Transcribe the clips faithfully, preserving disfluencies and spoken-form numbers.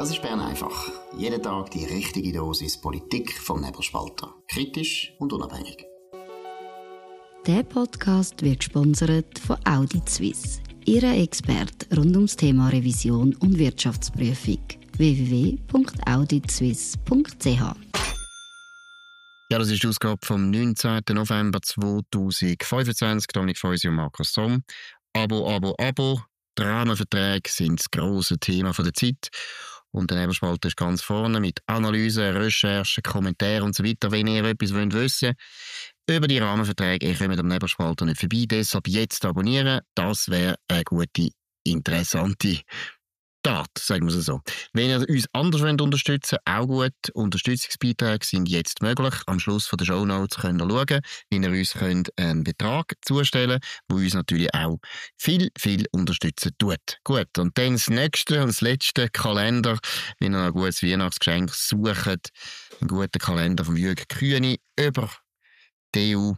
Das ist Bern einfach. Jeden Tag die richtige Dosis Politik vom Nebelspalter. Kritisch und unabhängig. Der Podcast wird gesponsert von Audit Suisse, Ihrer Experte rund ums Thema Revision und Wirtschaftsprüfung. w w w punkt audit suisse punkt c h. Ja, das ist die Ausgabe vom neunzehnten November zweitausendfünfundzwanzig. Dominik Feusi und Markus Somm. Abo, Abo, Abo. Die Rahmenverträge sind das grosse Thema der Zeit. Und der Nebelspalter ist ganz vorne mit Analysen, Recherchen, Kommentaren und so weiter. Wenn ihr etwas wollt wissen über die Rahmenverträge, ihr kommt am Nebelspalter nicht vorbei. Deshalb jetzt abonnieren. Das wäre eine gute, interessante Tat, sagen wir es so. Wenn ihr uns anders wollt unterstützen wollt, auch gut. Unterstützungsbeiträge sind jetzt möglich. Am Schluss der Shownotes könnt ihr schauen, wie ihr uns könnt einen Betrag zustellen könnt, der uns natürlich auch viel, viel unterstützen tut. Gut, und dann das nächste und das letzte Kalender, wenn ihr ein gutes Weihnachtsgeschenk sucht, einen guten Kalender von Jürgen Kühni über die E U,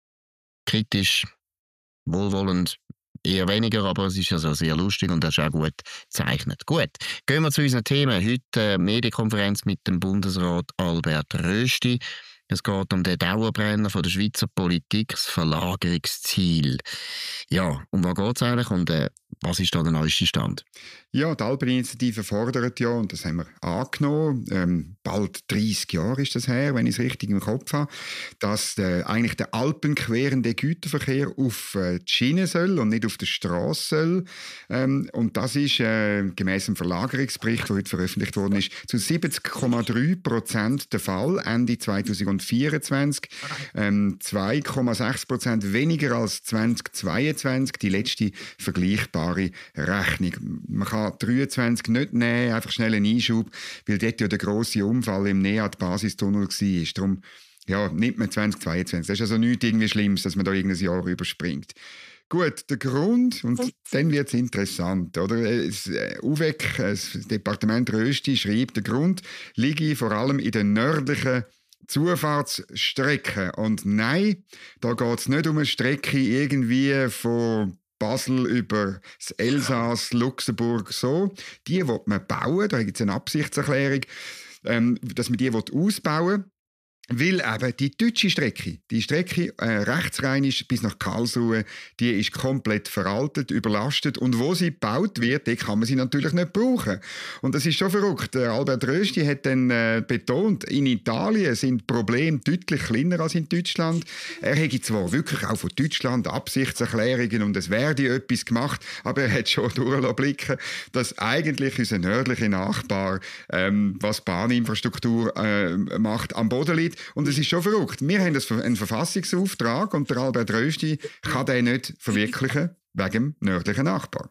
kritisch, wohlwollend, eher weniger, aber es ist ja so sehr lustig und das ist auch gut gezeichnet. Gut, gehen wir zu unseren Themen. Heute eine Medienkonferenz mit dem Bundesrat Albert Rösti. Es geht um den Dauerbrenner von der Schweizer Politik, das Verlagerungsziel. Ja, um was geht es eigentlich und äh, was ist da der neueste Stand? Ja, die Alpeninitiative fordert ja, und das haben wir angenommen, ähm, bald dreissig Jahre ist das her, wenn ich es richtig im Kopf habe, dass äh, eigentlich der alpenquerende Güterverkehr auf äh, die Schiene soll und nicht auf die Straße soll. Ähm, und das ist äh, gemäss dem Verlagerungsbericht, der heute veröffentlicht worden ist, zu siebzig Komma drei Prozent der Fall, Ende zweitausendvierundzwanzig. Ähm, zwei Komma sechs Prozent weniger als zweitausendzweiundzwanzig, die letzte vergleichbare Rechnung. Man kann dreiundzwanzig nicht nehmen, einfach schnell einen Einschub, weil dort ja der grosse Unfall im Neat-Basistunnel war. Darum ja, nimmt man zweitausendzweiundzwanzig. Das ist also nichts irgendwie Schlimmes, dass man da irgendein Jahr überspringt. Gut, der Grund, und dann wird es interessant, oder? Das U W E C, das Departement Rösti, schreibt, der Grund liege vor allem in den nördlichen Zufahrtsstrecken. Und nein, da geht es nicht um eine Strecke irgendwie von Basel über das Elsass, Luxemburg, so. Die will man bauen, da gibt es eine Absichtserklärung, ähm, dass man die ausbauen will. Weil eben die deutsche Strecke, die Strecke äh, rechtsrheinisch bis nach Karlsruhe, die ist komplett veraltet, überlastet und wo sie gebaut wird, die kann man sie natürlich nicht brauchen. Und das ist schon verrückt. Der Albert Rösti hat dann äh, betont, in Italien sind die Probleme deutlich kleiner als in Deutschland. Er hätte zwar wirklich auch von Deutschland Absichtserklärungen und es werde etwas gemacht, aber er hat schon durchblicken, dass eigentlich unser nördlicher Nachbar, ähm, was Bahninfrastruktur äh, macht, am Boden liegt. Und es ist schon verrückt. Wir haben einen Verfassungsauftrag und der Albert Rösti kann den nicht verwirklichen wegen dem nördlichen Nachbar.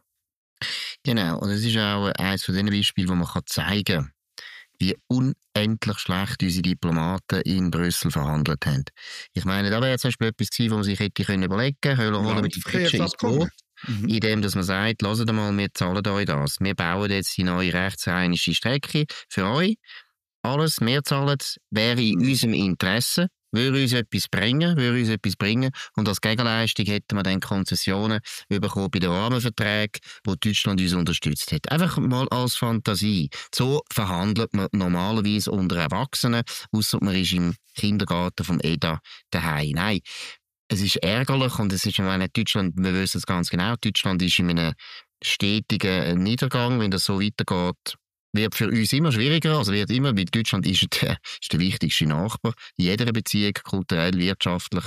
Genau, und es ist auch eines von den Beispielen, wo man zeigen kann, wie unendlich schlecht unsere Diplomaten in Brüssel verhandelt haben. Ich meine, da wäre zum Beispiel etwas gewesen, wo man sich hätte überlegen können, Höhler holen mit dem Kretschen ins Boot. Mhm. Indem dass man sagt, hört mal, wir zahlen euch das. Wir bauen jetzt die neue rechtsrheinische Strecke für euch. Alles, mehr zahlen, wäre in unserem Interesse, würde uns etwas bringen, würde uns etwas bringen. Und als Gegenleistung hätten wir dann Konzessionen bekommen bei den Rahmenverträgen, wo Deutschland uns unterstützt hat. Einfach mal als Fantasie. So verhandelt man normalerweise unter Erwachsenen, ausser man ist im Kindergarten vom E D A daheim. Nein, es ist ärgerlich und es ist, ich meine, Deutschland, wir wissen es ganz genau, Deutschland ist in einem stetigen Niedergang, wenn das so weitergeht. Wird für uns immer schwieriger, also wird immer, weil Deutschland ist der, ist der wichtigste Nachbar in jeder Beziehung, kulturell, wirtschaftlich,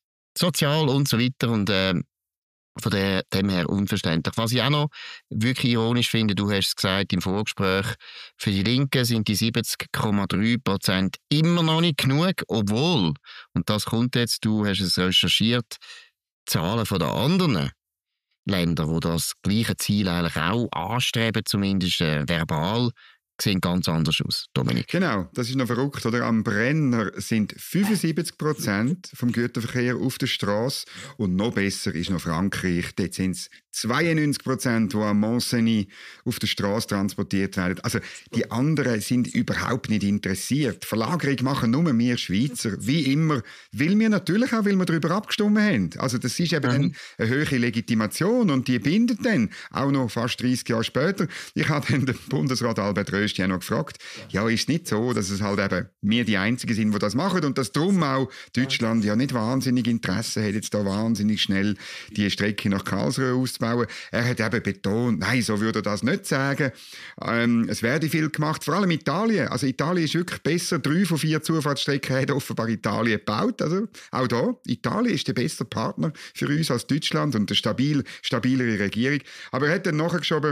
sozial und so weiter und äh, von der, dem her unverständlich. Was ich auch noch wirklich ironisch finde, du hast es gesagt im Vorgespräch, für die Linken sind die siebzig Komma drei Prozent immer noch nicht genug, obwohl, und das kommt jetzt, du hast es recherchiert, Zahlen von den anderen Länder, die das gleiche Ziel eigentlich auch anstreben, zumindest äh, verbal, sehen ganz anders aus, Dominik. Genau, das ist noch verrückt. Oder? Am Brenner sind fünfundsiebzig Prozent vom Güterverkehr auf der Straße und noch besser ist noch Frankreich. Dort sind es zweiundneunzig Prozent, die am Mont-Cenis auf der Straße transportiert werden. Also die anderen sind überhaupt nicht interessiert. Verlagerung machen nur wir Schweizer, wie immer, weil wir natürlich auch, weil wir darüber abgestimmt haben. Also das ist eben mhm. eine höhere Legitimation und die bindet dann auch noch fast dreissig Jahre später. Ich habe dann den Bundesrat Albert Rösti hast dich ja noch gefragt, ja, ist es nicht so, dass es halt eben wir die Einzigen sind, die das machen und dass darum auch Deutschland ja nicht wahnsinnig Interesse hat, jetzt da wahnsinnig schnell die Strecke nach Karlsruhe auszubauen. Er hat eben betont, nein, so würde er das nicht sagen. Ähm, es werde viel gemacht, vor allem Italien. Also Italien ist wirklich besser. Drei von vier Zufahrtsstrecken hat offenbar Italien gebaut. Also auch da, Italien ist der beste Partner für uns als Deutschland und eine stabil, stabilere Regierung. Aber er hat dann nachgeschoben,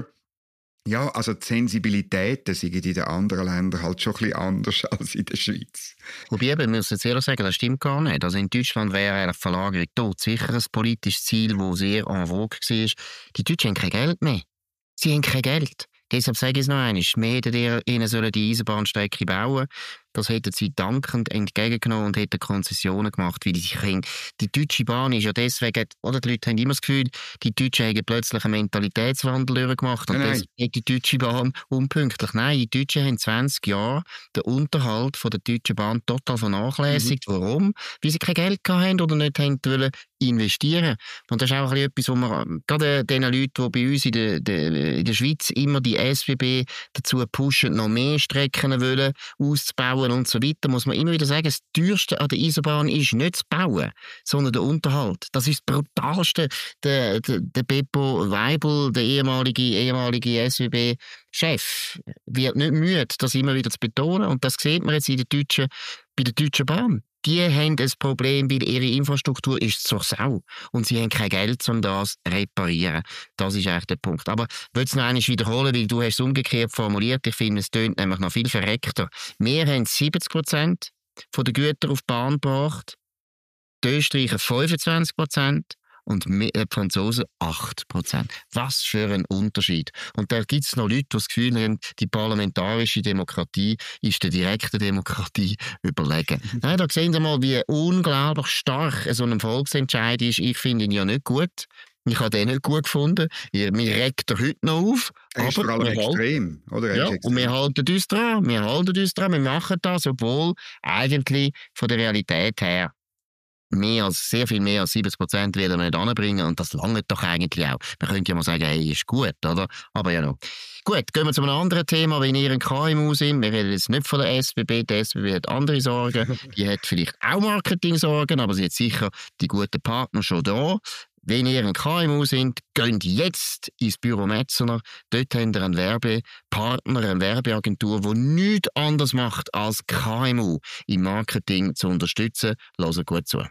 ja, also die Sensibilitäten sind in den anderen Ländern halt schon ein bisschen anders als in der Schweiz. Wobei, ich muss jetzt ehrlich sagen, das stimmt gar nicht. Also in Deutschland wäre eigentlich die Verlagerung tot. Sicher ein politisches Ziel, das sehr en vogue war. Die Deutschen haben kein Geld mehr. Sie haben kein Geld. Deshalb sage ich es noch einmal. Wir hätten ihnen sollen die Eisenbahnstrecke bauen. Das hätten sie dankend entgegengenommen und hätten Konzessionen gemacht, wie die sich können. Die Deutsche Bahn ist ja deswegen, oder die Leute haben immer das Gefühl, die Deutschen haben plötzlich einen Mentalitätswandel gemacht und nein, deswegen ist die Deutsche Bahn unpünktlich. Nein, die Deutschen haben zwanzig Jahre den Unterhalt von der Deutschen Bahn total vernachlässigt. Mhm. Warum? Weil sie kein Geld hatten oder nicht haben wollen investieren. Und das ist auch etwas, wo man gerade den Leuten, die bei uns in der, der, in der Schweiz immer die S B B dazu pushen, noch mehr Strecken wollen auszubauen und so weiter, muss man immer wieder sagen, das teuerste an der Eisenbahn ist nicht das Bauen, sondern der Unterhalt. Das ist das Brutalste. Der, der, der Beppo Weibel, der ehemalige, ehemalige S B B-Chef, wird nicht müde, das immer wieder zu betonen. Und das sieht man jetzt in der Deutschen, bei der Deutschen Bahn. Die haben ein Problem, weil ihre Infrastruktur ist zur Sau. Und sie haben kein Geld, um das zu reparieren. Das ist eigentlich der Punkt. Aber ich will es noch einmal wiederholen, weil du hast es umgekehrt formuliert. Ich finde, es tönt nämlich noch viel verreckter. Wir haben siebzig Prozent der Güter auf die Bahn gebracht, die Österreicher fünfundzwanzig Prozent und die Franzosen acht Prozent. Was für ein Unterschied. Und da gibt es noch Leute, die das Gefühl haben, die parlamentarische Demokratie ist der direkten Demokratie überlegen. Nein, da sehen Sie mal, wie unglaublich stark so ein Volksentscheid ist. Ich finde ihn ja nicht gut. Ich habe den nicht gut gefunden. Mir regt er heute noch auf. Er ist vor allem extrem. Oder? Ja, extrem. Und wir halten uns dran. Wir halten uns dran. Wir machen das, obwohl eigentlich von der Realität her mehr als, sehr viel mehr als siebzig Prozent werden wir nicht anbringen und das langt doch eigentlich auch. Man könnte ja mal sagen, hey, ist gut, oder? Aber ja noch. Gut, gehen wir zu einem anderen Thema, wenn ihr ein K M U sind. Wir reden jetzt nicht von der S B B, die S B B hat andere Sorgen. Die hat vielleicht auch Marketing-Sorgen, aber sie hat sicher die guten Partner schon da. Wenn ihr ein K M U sind, geht jetzt ins Büro Metzner. Dort habt ihr einen Werbepartner, eine Werbeagentur, die nichts anderes macht, als K M U im Marketing zu unterstützen. Hört gut zu.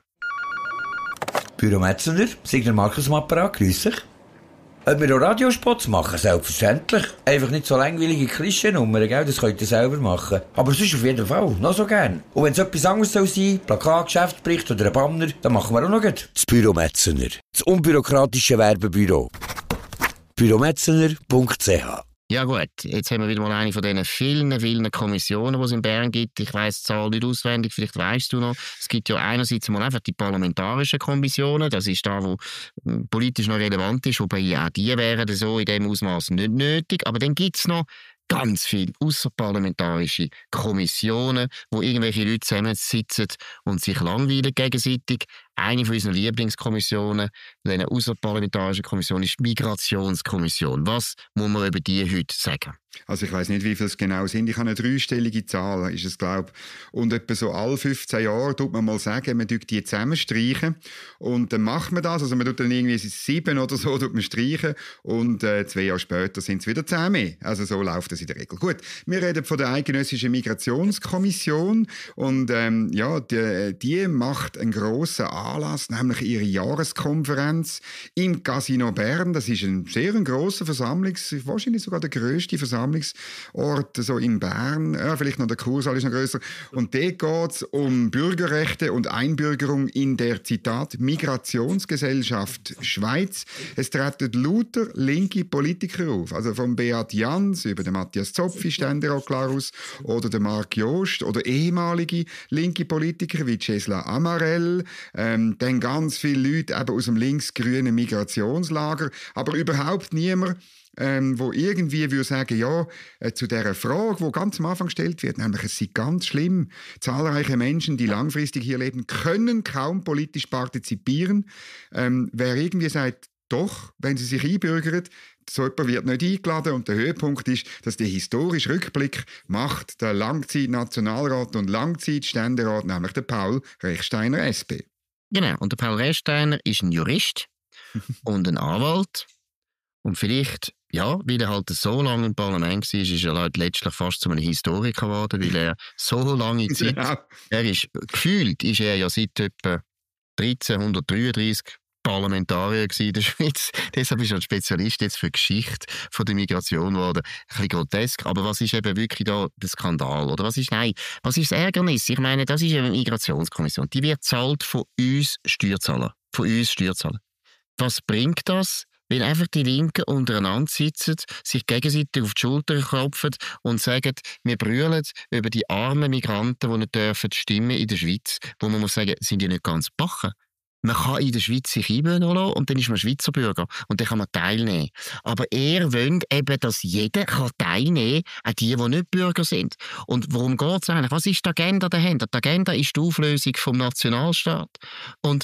Büro Metzner, Signer Markus am Apparat, grüß dich. Ob wir auch Radiospots machen? Selbstverständlich. Einfach nicht so langweilige Klischee-Nummern, gell? Das könnt ihr selber machen. Aber sonst auf jeden Fall, noch so gern. Und wenn es etwas anderes soll sein, Plakat, Geschäftsbericht oder ein Banner, dann machen wir auch noch gut. Das Büro Metzner, das unbürokratische Werbebüro. bürometzner punkt c h Ja gut, jetzt haben wir wieder mal eine von diesen vielen, vielen Kommissionen, die es in Bern gibt. Ich weiss die Zahl nicht auswendig, vielleicht weisst du noch. Es gibt ja einerseits mal einfach die parlamentarischen Kommissionen, das ist da, wo politisch noch relevant ist, wobei ja auch die wären so in diesem Ausmaß nicht nötig. Aber dann gibt es noch ganz viele außerparlamentarische Kommissionen, wo irgendwelche Leute zusammensitzen und sich langweilen gegenseitig. Eine von unseren Lieblingskommissionen, eine außerparlamentarische Kommission, ist die Migrationskommission. Was muss man über die heute sagen? Also ich weiss nicht, wie viele es genau sind. Ich habe eine dreistellige Zahl, ist es, glaube ich. Und etwa so alle fünfzehn Jahre tut man mal sagen, man tut die zusammenstreichen. Und dann macht man das. Also man tut dann irgendwie sieben oder so tut man streichen. Und äh, zwei Jahre später sind es wieder zehn mehr. Also so läuft das in der Regel. Gut, wir reden von der Eidgenössischen Migrationskommission. Und ähm, ja, die, die macht einen grossen Anlass, nämlich ihre Jahreskonferenz im Casino Bern. Das ist ein sehr ein grosser Versammlungs-, wahrscheinlich sogar der grösste Versammlungsort so in Bern. Ja, vielleicht noch der Kursaal ist noch grösser. Und dort geht es um Bürgerrechte und Einbürgerung in der, Zitat, Migrationsgesellschaft Schweiz. Es treten lauter linke Politiker auf. Also von Beat Jans über den Matthias Zopfi, Ständerat Klarus, oder der Marc Jost, oder ehemalige linke Politiker wie Cesla Amarell, ähm, dann ganz viele Leute eben aus dem links-grünen Migrationslager, aber überhaupt niemand, ähm, wo irgendwie würde sagen, ja, äh, zu dieser Frage, die ganz am Anfang gestellt wird, nämlich es sei ganz schlimm, zahlreiche Menschen, die langfristig hier leben, können kaum politisch partizipieren. Ähm, wer irgendwie sagt, doch, wenn sie sich einbürgern, so jemand wird nicht eingeladen und der Höhepunkt ist, dass der historische Rückblick macht der Langzeit-Nationalrat und Langzeit-Ständerat, nämlich der Paul Rechsteiner, S P. Genau, und der Paul Rechsteiner ist ein Jurist und ein Anwalt. Und vielleicht, ja, weil er halt so lange im Parlament war, ist er halt letztlich fast zu einem Historiker geworden, weil er so lange Zeit, ja. er ist, gefühlt ist er ja seit etwa dreizehnhundertdreiunddreißig Parlamentarier in der Schweiz. Deshalb ist er ein Spezialist jetzt für Geschichte von der Migration geworden. Ein bisschen grotesk, aber was ist eben wirklich da der Skandal? Oder was ist, nein, was ist das Ärgernis? Ich meine, das ist eine Migrationskommission. Die wird zahlt von uns Steuerzahlern. Von uns Steuerzahlern. Was bringt das? Wenn einfach die Linken untereinander sitzen, sich gegenseitig auf die Schulter klopfen und sagen, wir brüllen über die armen Migranten, die nicht dürfen stimmen in der Schweiz, wo man muss sagen, sind die nicht ganz bachen. Man kann in der Schweiz sich einwöhnen lassen und dann ist man Schweizer Bürger und dann kann man teilnehmen. Aber er will eben, dass jeder kann teilnehmen kann, auch die, die nicht Bürger sind. Und worum geht es eigentlich? Was ist die Agenda dahinter? Die Agenda ist die Auflösung vom Nationalstaat. Und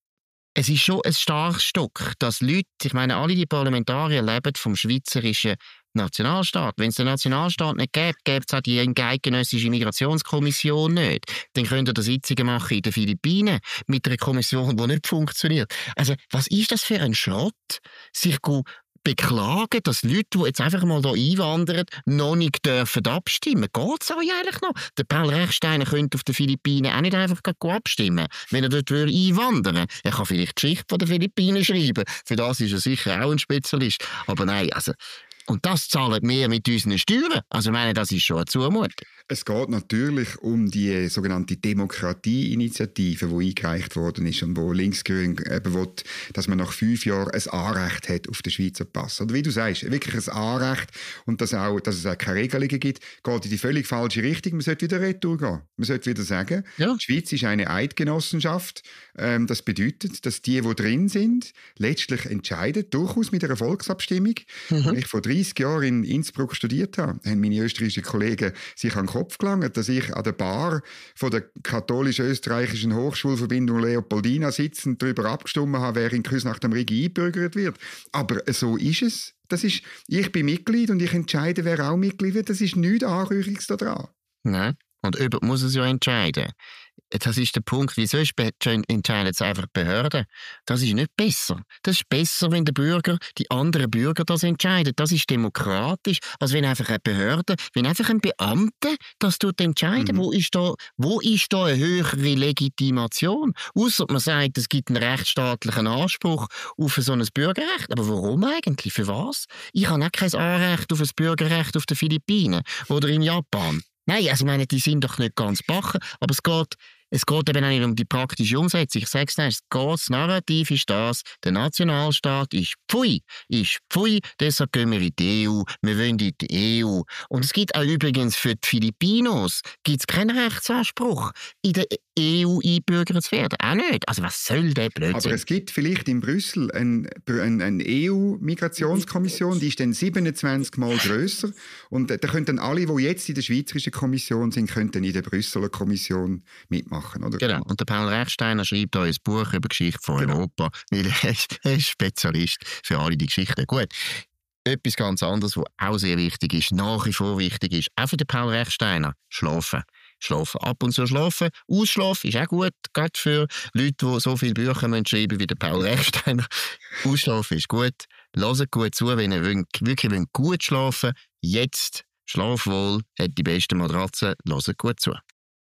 es ist schon ein starkes Stück, dass Leute, ich meine, alle die Parlamentarier leben vom schweizerischen Nationalstaat. Wenn es den Nationalstaat nicht gäbe, gäbe es auch die eidgenössische Migrationskommission nicht. Dann könnt ihr Sitzungen machen in den Philippinen mit einer Kommission, die nicht funktioniert. Also, was ist das für ein Schrott, sich beklagen, dass Leute, die jetzt einfach mal hier einwandern, noch nicht dürfen abstimmen. Geht es euch eigentlich noch? Der Paul Rechsteiner könnte auf den Philippinen auch nicht einfach abstimmen, wenn er dort einwandern würde. Er kann vielleicht die Geschichte der Philippinen schreiben. Für das ist er sicher auch ein Spezialist. Aber nein, also... Und das zahlen wir mit unseren Steuern. Also ich meine, das ist schon eine Zumutung. Es geht natürlich um die sogenannte Demokratieinitiative, die eingereicht worden ist und wo Linksgrün eben will, dass man nach fünf Jahren ein Anrecht hat auf den Schweizer Pass. Oder wie du sagst, wirklich ein Anrecht und dass, auch, dass es auch keine Regelungen gibt, geht in die völlig falsche Richtung. Man sollte wieder retour gehen. Man sollte wieder sagen, ja. Die Schweiz ist eine Eidgenossenschaft. Ähm, das bedeutet, dass die, die drin sind, letztlich entscheiden, durchaus mit einer Volksabstimmung. Mhm. Als ich vor dreißig Jahren in Innsbruck studiert habe, haben meine österreichischen Kollegen sich an den Kopf gelangt, dass ich an der Bar von der katholisch-österreichischen Hochschulverbindung Leopoldina sitzend darüber abgestimmt habe, wer in Küsnacht am Rigi eingebürgert wird. Aber so ist es. Das ist, ich bin Mitglied und ich entscheide, wer auch Mitglied wird. Das ist nichts Anrühriges daran. Nein. Und jemand muss es ja entscheiden. Das ist der Punkt. Wieso entscheiden es einfach die Behörden? Das ist nicht besser. Das ist besser, wenn der Bürger, die anderen Bürger das entscheiden. Das ist demokratisch, als wenn einfach eine Behörde, wenn einfach ein Beamter das entscheiden. Mhm. Wo ist da, wo ist da eine höhere Legitimation? Ausser man sagt, es gibt einen rechtsstaatlichen Anspruch auf so ein Bürgerrecht. Aber warum eigentlich? Für was? Ich habe auch kein Anrecht auf ein Bürgerrecht auf den Philippinen oder in Japan. Nein, also ich meine, die sind doch nicht ganz bachen, aber es geht, es geht eben auch nicht um die praktische Umsetzung. Ich sage es nicht, das Narrativ ist das, der Nationalstaat ist pfui, ist pfui, deshalb gehen wir in die E U, wir wollen in die E U. Und es gibt auch übrigens für die Filipinos gibt's keinen Rechtsanspruch, in der E U einbürgert zu werden. Auch nicht. Also was soll der Blödsinn? Aber es gibt vielleicht in Brüssel eine, eine, eine E U-Migrationskommission, die ist dann siebenundzwanzig Mal grösser. Und da können dann alle, die jetzt in der Schweizerischen Kommission sind, können in der Brüsseler Kommission mitmachen. Oder? Genau. Und der Paul Rechsteiner schreibt auch ein Buch über Geschichte von genau. Europa. Weil er ist, er ist Spezialist für alle die Geschichten. Gut. Etwas ganz anderes, was auch sehr wichtig ist, nach wie vor wichtig ist, auch für den Paul Rechsteiner, schlafen. Schlafen. Ab und zu schlafen. Ausschlafen ist auch gut, gerade für Leute, die so viele Bücher schreiben müssen wie der Paul Rechsteiner. Ausschlafen ist gut. Hört gut zu, wenn ihr wirklich gut schlafen wollt. Jetzt, schlaf wohl, hat die beste Matratze. Hört gut zu.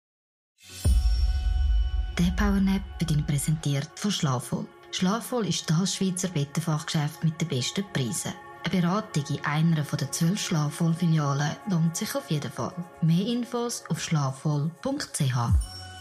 Der Powernap wird Ihnen präsentiert von Schlafwohl. Schlafwohl ist das Schweizer Bettenfachgeschäft mit den besten Preisen. Eine Beratung in einer der zwölf Schlafwohl-Filialen lohnt sich auf jeden Fall. Mehr Infos auf schlafwohl punkt c h.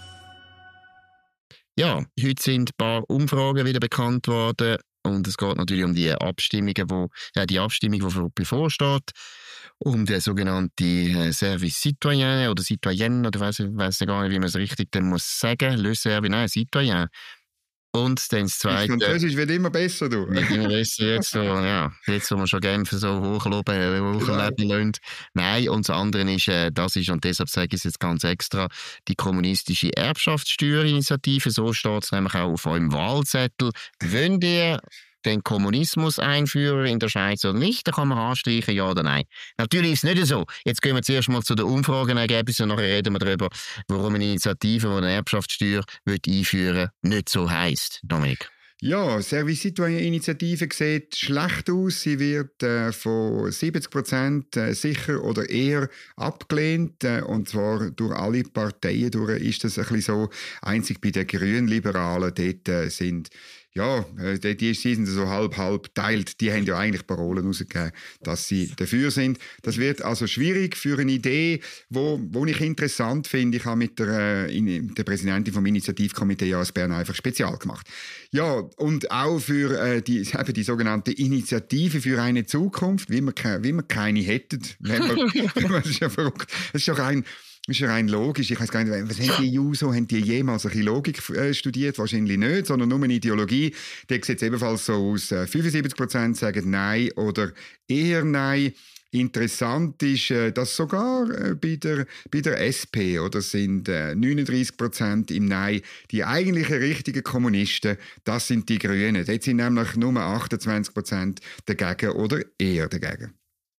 Ja, heute sind ein paar Umfragen wieder bekannt worden und es geht natürlich um die Abstimmungen, wo, äh, die Abstimmung, die bevorsteht, um den sogenannten Service Citoyen oder Citoyenne, oder ich weiss gar nicht, wie man es richtig dann muss sagen, Le Service, nein, Citoyen. Und dann das Zweite... Französisch wird immer besser, du. Wird immer besser jetzt, so, ja. Jetzt, wo man schon Genfer so hochloben, hochleben lassen. Nein, und das andere ist, äh, das ist, und deshalb sage ich es jetzt ganz extra, die kommunistische Erbschaftssteuerinitiative, so steht es nämlich auch auf eurem Wahlzettel. Wollt ihr den Kommunismus einführen in der Schweiz oder nicht? Da kann man anstreichen, ja oder nein. Natürlich ist es nicht so. Jetzt gehen wir zuerst mal zu den Umfragenergebnissen und nachher reden wir darüber, warum eine Initiative, die eine Erbschaftssteuer einführen will, nicht so heisst. Dominik. Ja, Service Citoyen-Initiative sieht schlecht aus. Sie wird äh, von siebzig Prozent äh, sicher oder eher abgelehnt. Äh, und zwar durch alle Parteien durch ist das ein bisschen so. Einzig bei den Grünliberalen dort äh, sind ja, die, die sind so halb-halb teilt. Die haben ja eigentlich Parolen rausgegeben, dass sie dafür sind. Das wird also schwierig für eine Idee, wo, wo ich interessant finde. Ich habe mit der, äh, in, der Präsidentin vom Initiativkomitee Jahres Bern einfach spezial gemacht. Ja, und auch für äh, die, eben die sogenannte Initiative für eine Zukunft, wie wir, wie wir keine hätten. Wenn wir, wenn wir, das ist ja verrückt. Das ist ja rein... Das ist ja rein logisch. Ich weiß gar nicht, was haben die Juso, haben die jemals ein bisschen Logik äh, studiert? Wahrscheinlich nicht, sondern nur eine Ideologie. Da sieht es ebenfalls so aus. Äh, fünfundsiebzig Prozent sagen Nein oder eher Nein. Interessant ist, äh, dass sogar äh, bei, der, bei der S P oder sind äh, neununddreissig Prozent im Nein. Die eigentlichen richtigen Kommunisten, das sind die Grünen. Dort sind nämlich nur achtundzwanzig Prozent dagegen oder eher dagegen.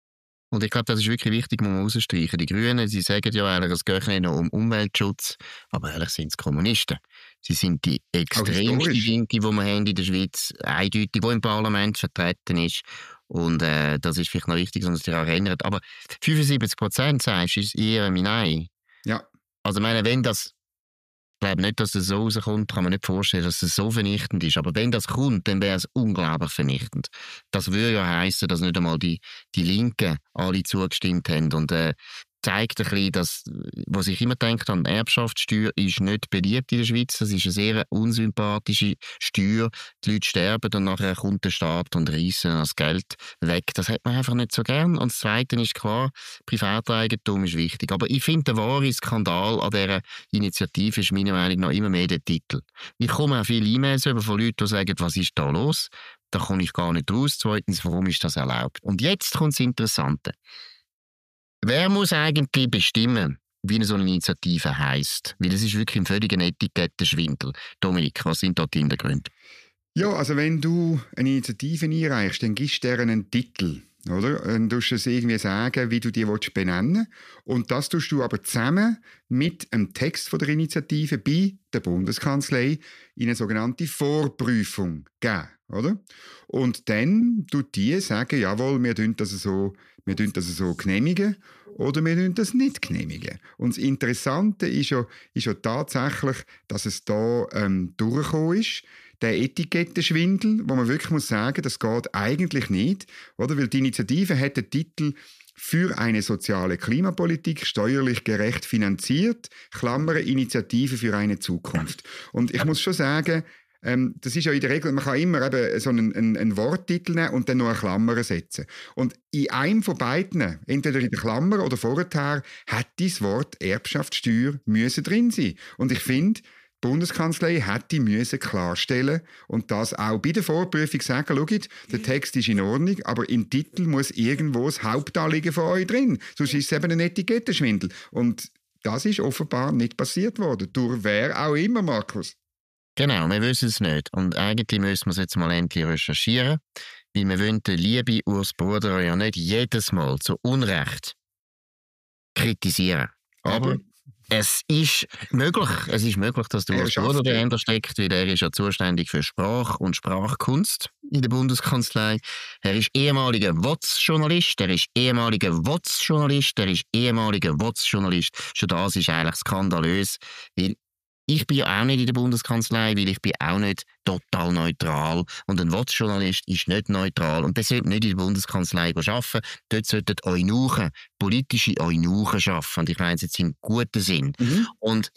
Und ich glaube, das ist wirklich wichtig, muss man rausstreichen. Die Grünen, sie sagen ja eigentlich, es geht nicht nur um Umweltschutz, aber eigentlich sind es Kommunisten. Sie sind die extremste Linke, die wir haben in der Schweiz, eindeutig, die im Parlament vertreten ist. Und äh, das ist vielleicht noch wichtig, dass man sich daran erinnert. Aber fünfundsiebzig Prozent sagst du, ist eher ein Nein. Ja. Also ich meine, wenn das... Ich glaube nicht, dass es so rauskommt, kann man nicht vorstellen, dass es so vernichtend ist. Aber wenn das kommt, dann wäre es unglaublich vernichtend. Das würde ja heissen, dass nicht einmal die, die Linken alle zugestimmt haben. Und äh, zeigt ein bisschen, dass, was ich immer denke, an Erbschaftssteuer ist nicht beliebt in der Schweiz. Das ist eine sehr unsympathische Steuer. Die Leute sterben und nachher kommt der Staat und reissen das Geld weg. Das hat man einfach nicht so gern. Und das Zweite ist klar, Privateigentum ist wichtig. Aber ich finde, der wahre Skandal an dieser Initiative ist meiner Meinung nach immer mehr der Titel. Ich komme auch viele E-Mails über von Leuten, die sagen, was ist da los? Da komme ich gar nicht raus. Zweitens, warum ist das erlaubt? Und jetzt kommt das Interessante. Wer muss eigentlich bestimmen, wie eine so eine Initiative heisst? Weil das ist wirklich ein völliger Etikettenschwindel. Dominik, was sind da die Hintergründe? Ja, also wenn du eine Initiative einreichst, dann gibst du dir einen Titel. Oder? Dann tust du es irgendwie sagen, wie du die benennen willst. Und das tust du aber zusammen mit einem Text von der Initiative bei der Bundeskanzlei in eine sogenannte Vorprüfung geben. Oder? Und dann tut die sagen, jawohl, wir tun das so, wir tun das so genehmigen oder wir tun das nicht genehmigen. Und das Interessante ist ja, ist ja tatsächlich, dass es da ähm, durchgekommen ist, der Etikettenschwindel, wo man wirklich muss sagen, das geht eigentlich nicht, oder? Weil die Initiative hat den Titel «Für eine soziale Klimapolitik steuerlich gerecht finanziert, Klammern Initiative für eine Zukunft». Und ich muss schon sagen, ähm, das ist ja in der Regel, man kann immer eben so einen, einen, einen Worttitel nehmen und dann noch eine Klammer setzen. Und in einem von beiden, entweder in der Klammer oder vorher, hat das Wort Erbschaftssteuer müssen drin sein. Und ich finde, die Bundeskanzlei hätte müssen klarstellen und das auch bei der Vorprüfung sagen, schaut, der Text ist in Ordnung, aber im Titel muss irgendwo das Hauptanliegen von euch drin. Sonst ist es eben ein Etikettenschwindel. Und das ist offenbar nicht passiert worden. Durch wer auch immer, Markus. Genau, wir wissen es nicht. Und eigentlich müssen wir es jetzt mal endlich recherchieren, weil wir wollen den lieben Urs Bruder ja nicht jedes Mal zu Unrecht kritisieren. Aber es ist möglich, es ist möglich, dass der Urs Bruder dahinter steckt, weil er ist ja zuständig für Sprache und Sprachkunst in der Bundeskanzlei. Er ist ehemaliger W O Z-Journalist, er ist ehemaliger W O Z-Journalist, er ist ehemaliger W O Z-Journalist. Schon das ist eigentlich skandalös, weil ich bin ja auch nicht in der Bundeskanzlei, weil ich bin auch nicht total neutral. Und ein W O Z-Journalist ist nicht neutral. Und der sollte nicht in der Bundeskanzlei arbeiten. Dort sollten Eunuchen, politische Eunuchen arbeiten. Und ich meine es jetzt im guten Sinn. Mhm. Und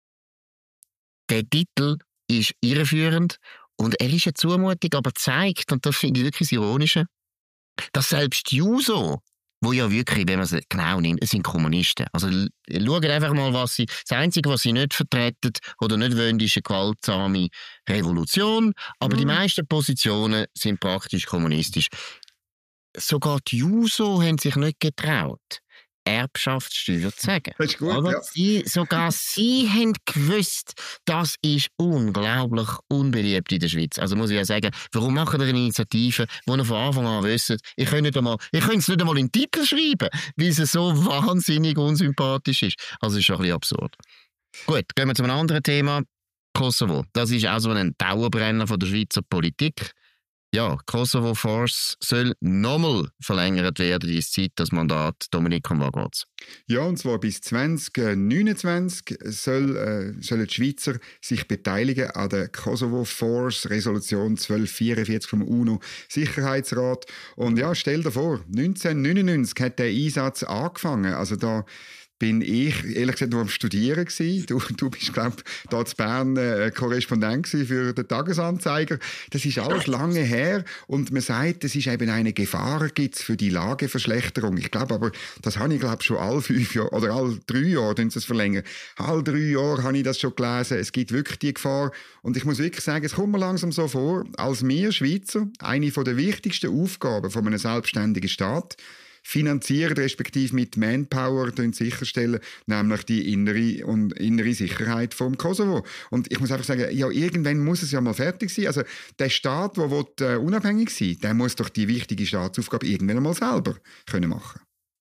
der Titel ist irreführend. Und er ist eine Zumutung, aber zeigt, und das finde ich wirklich das Ironische, dass selbst die Juso, wo ja wirklich, wenn man es genau nimmt, es sind Kommunisten. Also schaut einfach mal, was sie, das Einzige, was sie nicht vertreten oder nicht wollen, ist eine gewaltsame Revolution. Aber mhm. die meisten Positionen sind praktisch kommunistisch. Sogar die Juso haben sich nicht getraut, Erbschaftssteuer zu sagen. Das ist gut, Aber ja. sie, sogar sie haben gewusst, das ist unglaublich unbeliebt in der Schweiz. Also muss ich ja sagen, warum machen wir eine Initiative, wo ihr von Anfang an wisst, ich könnte nicht einmal, ich könnte es nicht einmal in den Titel schreiben, weil es so wahnsinnig unsympathisch ist. Also ist schon ein bisschen absurd. Gut, gehen wir zu einem anderen Thema. Kosovo. Das ist auch so ein Dauerbrenner von der Schweizer Politik. Ja, Kosovo Force soll nochmal verlängert werden, die Zeit, das Mandat. Dominik, um was geht's? Ja, und zwar bis zwanzig neunundzwanzig soll, äh, sollen die Schweizer sich beteiligen an der Kosovo Force Resolution zwölf vierundvierzig vom UNO-Sicherheitsrat. Und ja, stell dir vor, neunzehnhundertneunundneunzig hat der Einsatz angefangen. Also da bin ich, ehrlich gesagt, nur am Studieren gewesen. Du, du bist, glaube ich, da in Bern äh, Korrespondent für den Tagesanzeiger. Das ist alles lange her und man sagt, es ist eben eine Gefahr gibt's für die Lageverschlechterung. Ich glaube aber, das habe ich, glaube schon alle fünf Jahre oder alle drei Jahre, wenn sie es verlängern. Alle drei Jahre habe ich das schon gelesen. Es gibt wirklich die Gefahr. Und ich muss wirklich sagen, es kommt mir langsam so vor, als wir Schweizer eine der wichtigsten Aufgaben von einem selbstständigen Staat finanzieren, respektive mit Manpower sicherstellen, nämlich die innere und innere Sicherheit vom Kosovo. Und ich muss einfach sagen, ja, irgendwann muss es ja mal fertig sein. Also der Staat, der will, äh, unabhängig sein will, der muss doch die wichtige Staatsaufgabe irgendwann mal selber können machen.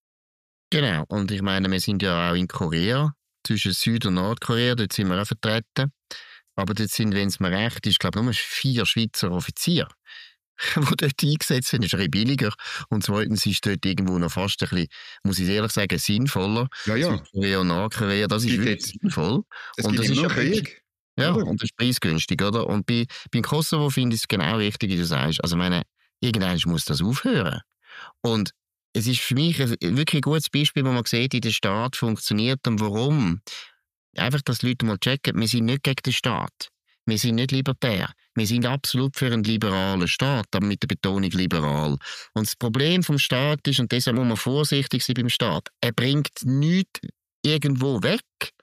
Genau, und ich meine, wir sind ja auch in Korea, zwischen Süd- und Nordkorea, dort sind wir auch vertreten. Aber dort sind, wenn es mir recht ist, glaube ich, nur vier Schweizer Offiziere, die dort eingesetzt sind. Das ist ein bisschen billiger. Und zweitens ist dort irgendwo noch fast ein bisschen, muss ich ehrlich sagen, sinnvoller. Ja, ja. Südkorea und Nordkorea, das ist Gibt wirklich jetzt- sinnvoll. Es Und gibt das ja ist nur ja Krieg. Ja, Oder? und das ist preisgünstig, oder? Und bei, beim Kosovo finde ich es genau richtig, wie du sagst. Also, ich meine, irgendwann muss das aufhören. Und es ist für mich ein wirklich ein gutes Beispiel, wo man sieht, wie der Staat funktioniert und warum. Einfach, dass die Leute mal checken, wir sind nicht gegen den Staat. Wir sind nicht libertär. Wir sind absolut für einen liberalen Staat, aber mit der Betonung liberal. Und das Problem vom Staat ist, und deshalb muss man vorsichtig sein beim Staat, er bringt nichts irgendwo weg,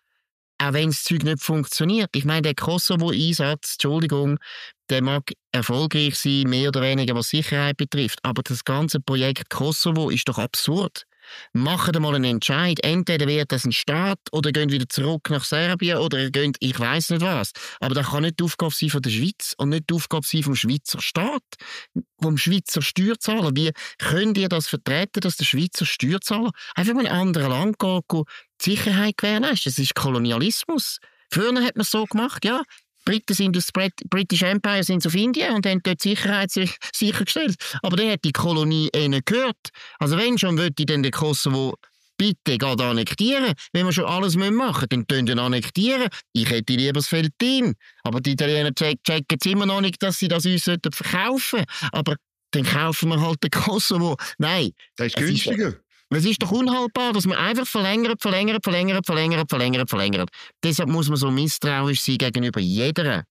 auch wenn das Zeug nicht funktioniert. Ich meine, der Kosovo-Einsatz, Entschuldigung, der mag erfolgreich sein, mehr oder weniger, was Sicherheit betrifft, aber das ganze Projekt Kosovo ist doch absurd. Macht mal einen Entscheid. Entweder wird das ein Staat oder geht wieder zurück nach Serbien oder ihr geht, ich weiss nicht was. Aber das kann nicht die Aufgabe sein von der Schweiz und nicht die Aufgabe sein vom Schweizer Staat, vom Schweizer Steuerzahler. Wie könnt ihr das vertreten, dass der Schweizer Steuerzahler einfach mal in ein anderes Land geht, geht die Sicherheit gewährleisten? Das ist Kolonialismus. Früher hat man es so gemacht, ja. Die Briten sind das British Empire sind auf Indien und haben dort die Sicherheit sich sichergestellt. Aber dann hat die Kolonie ihnen gehört. Also wenn schon, würde ich dann den Kosovo bitte gerade annektieren. Wenn wir schon alles machen müssen, dann tun wir annektieren. Ich hätte lieber das Veltlin. Aber die Italiener checken jetzt immer noch nicht, dass sie das uns verkaufen sollten. Aber dann kaufen wir halt den Kosovo. Nein. Das ist es günstiger. Es ist doch unhaltbar, dass man einfach verlängert, verlängert, verlängert, verlängert, verlängert, verlängert. Deshalb muss man so misstrauisch sein gegenüber jeder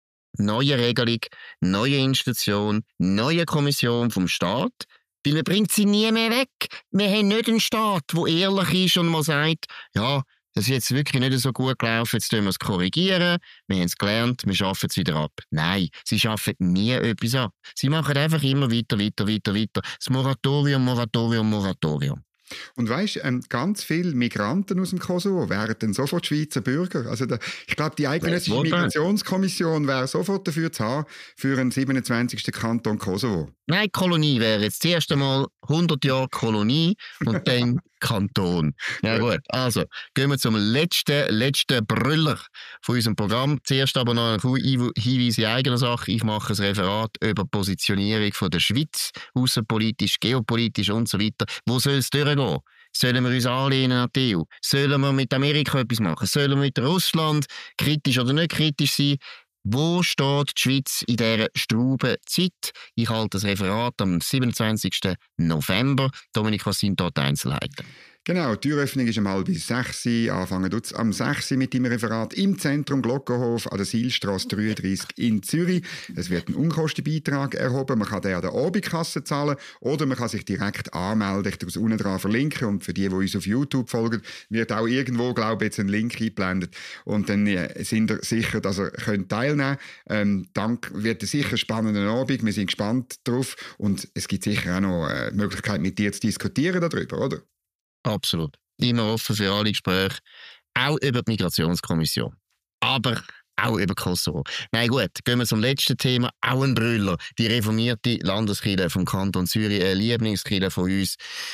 neuen Regelung, neuen Institution, neuen Kommission vom Staat, weil man bringt sie nie mehr weg. Wir haben nicht einen Staat, der ehrlich ist und mal sagt, ja, das ist jetzt wirklich nicht so gut gelaufen, jetzt müssen wir es korrigieren, wir haben es gelernt, wir schaffen es wieder ab. Nein, sie schaffen nie etwas ab. Sie machen einfach immer weiter, weiter, weiter, weiter. Das Moratorium, Moratorium, Moratorium. Und weisst, ähm, ganz viele Migranten aus dem Kosovo wären dann sofort Schweizer Bürger. Also da, ich glaube, die eidgenössische Ja, Migrationskommission wäre sofort dafür zu haben, für einen siebenundzwanzigsten Kanton Kosovo. Nein, die Kolonie wäre jetzt das erste Mal hundert Jahre Kolonie und dann Kanton. Ja gut, also gehen wir zum letzten, letzten Brüller von unserem Programm. Zuerst aber noch ein Hinweis in eigener Sache. Ich mache ein Referat über die Positionierung von der Schweiz, außenpolitisch, geopolitisch und so weiter. Wo soll es durchgehen? Sollen wir uns anlehnen an die E U? Sollen wir mit Amerika etwas machen? Sollen wir mit Russland kritisch oder nicht kritisch sein? Wo steht die Schweiz in dieser Straubenzeit? Ich halte das Referat am siebenundzwanzigsten November. Dominik, was sind dort die Einzelheiten? Genau, die Türöffnung ist um halb sechs, anfangen tut's am sechs mit dem Referat im Zentrum Glockenhof an der Silstrasse dreiunddreissig in Zürich. Es wird ein Unkostenbeitrag erhoben, man kann den an der Abendkasse zahlen oder man kann sich direkt anmelden. Ich tue es unten dran verlinken und für die, die uns auf YouTube folgen, wird auch irgendwo, glaube ich, jetzt ein Link eingeblendet und dann äh, sind ihr sicher, dass ihr könnt teilnehmen könnt. Ähm, Dank wird ein sicher spannender Abend, wir sind gespannt drauf und es gibt sicher auch noch äh, die Möglichkeit, mit dir zu diskutieren darüber, oder? Absolut. Immer offen für alle Gespräche, auch über die Migrationskommission. Aber auch über Kosovo. Nein, gut, gehen wir zum letzten Thema. Auch ein Brüller. Die reformierte Landeskirche vom Kanton Zürich, eine Lieblingskirche von uns.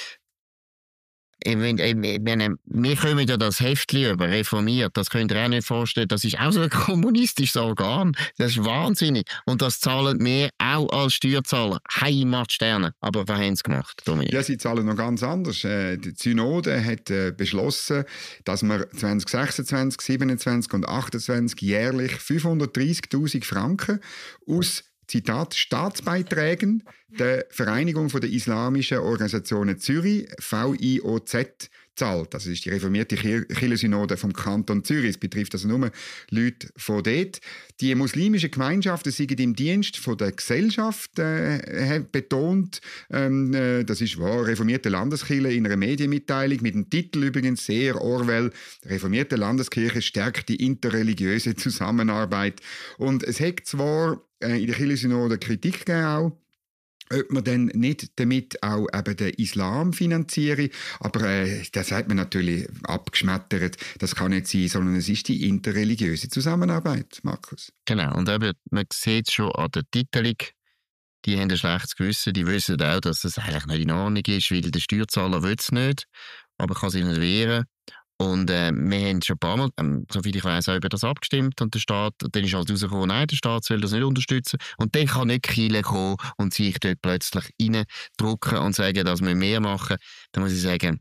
Ich meine, ich meine, wir kommen ja das Heftchen über, reformiert. Das könnt ihr auch nicht vorstellen. Das ist auch so ein kommunistisches Organ. Das ist wahnsinnig. Und das zahlen wir auch als Steuerzahler. Heimatsterne. Aber was haben sie gemacht, Dominik? Ja, sie zahlen noch ganz anders. Die Synode hat beschlossen, dass man zwanzig sechsundzwanzig, siebenundzwanzig und achtundzwanzig jährlich fünfhundertdreißigtausend Franken aus Zitat, Staatsbeiträgen der Vereinigung der Islamischen Organisationen Zürich, V I O Z, zahlt. Das ist die reformierte Kirchensynode vom Kanton Zürich. Es betrifft also nur Leute von dort. Die muslimischen Gemeinschaften sind im Dienst von der Gesellschaft äh, betont. Ähm, äh, das ist wahr. Reformierte Landeskirche in einer Medienmitteilung mit dem Titel übrigens sehr Orwell. Reformierte Landeskirche stärkt die interreligiöse Zusammenarbeit. Und es hat zwar äh, in der Kirchensynode Kritik gegeben auch, ob man dann nicht damit auch eben den Islam finanziere. Aber äh, das hat man natürlich abgeschmettert. Das kann nicht sein, sondern es ist die interreligiöse Zusammenarbeit, Markus. Genau, und eben, man sieht es schon an der Titelung, die haben ein schlechtes Gewissen, die wissen auch, dass es eigentlich nicht in Ordnung ist, weil der Steuerzahler will es nicht, aber kann sich nicht wehren. Und äh, wir haben schon ein paar Mal, ähm, soviel ich weiss, auch über das abgestimmt und der Staat, dann ist halt rausgekommen, nein, der Staat soll das nicht unterstützen. Und dann kann nicht Kirche kommen und sich dort plötzlich reindrücken und sagen, dass wir mehr machen. Dann muss ich sagen,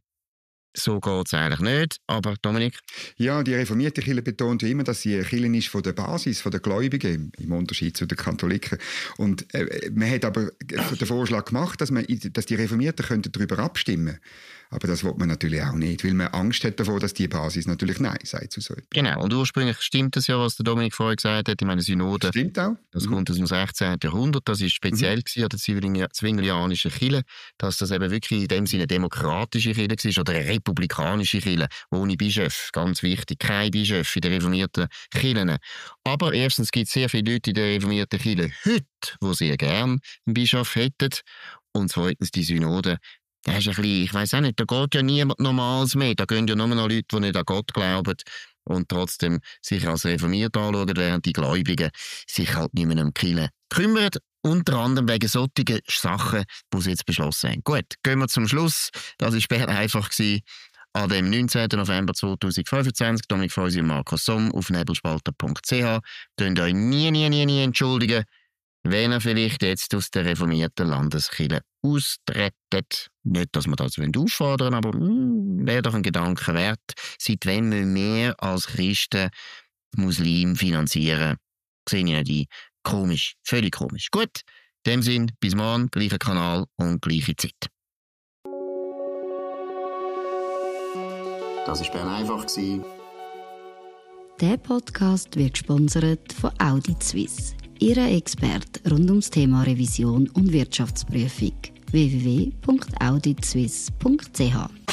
so geht es eigentlich nicht. Aber Dominik? Ja, die reformierte Kirche betont ja immer, dass sie eine Kirche ist von der Basis, von der Gläubigen, im Unterschied zu den Katholiken. Und äh, man hat aber den Vorschlag gemacht, dass, man, dass die Reformierten könnten darüber abstimmen könnten. Aber das will man natürlich auch nicht, weil man Angst hat davor, dass die Basis natürlich Nein sagt zu so etwas. Genau, und ursprünglich stimmt das ja, was der Dominik vorher gesagt hat. Ich meine, Synode, stimmt auch. Das mhm. kommt aus dem sechzehnten Jahrhundert. Das war speziell mhm. an der zwinglianischen Kirche, dass das eben wirklich in dem Sinne demokratische Kirche war oder eine republikanische Kirche, ohne Bischof. Ganz wichtig, kein Bischof in den reformierten Kirchen. Aber erstens gibt es sehr viele Leute in der reformierten Kirche heute, die sehr gerne einen Bischof hätten. Und zweitens die Synode. Das ist ein bisschen, ich weiss auch nicht, da geht ja niemand Normales mehr. Da gehen ja nur noch Leute, die nicht an Gott glauben und trotzdem sich als reformiert anschauen, während die Gläubigen sich halt nicht mehr um die Kirche kümmern. Unter anderem wegen solchen Sachen, die sie jetzt beschlossen haben. Gut, gehen wir zum Schluss. Das war einfach an dem neunzehnten November zweitausendfünfundzwanzig. Dominik Feusi und Markus Somm auf nebelspalter punkt c h. Könnt euch nie, nie, nie, nie entschuldigen, wenn ihr vielleicht jetzt aus der reformierten Landeskirche austretet. Nicht, dass wir das auffordern wollen, aber mm, wäre doch ein Gedanke wert. Seit wann müssen wir als Christen Muslim finanzieren? Sehe ich nicht ein. Komisch, völlig komisch. Gut, in dem Sinn, bis morgen, gleicher Kanal und gleiche Zeit. Das war Bern einfach. Der Podcast wird gesponsert von Audit Suisse, Ihre Experte rund ums Thema Revision und Wirtschaftsprüfung. w w w punkt audit suisse punkt c h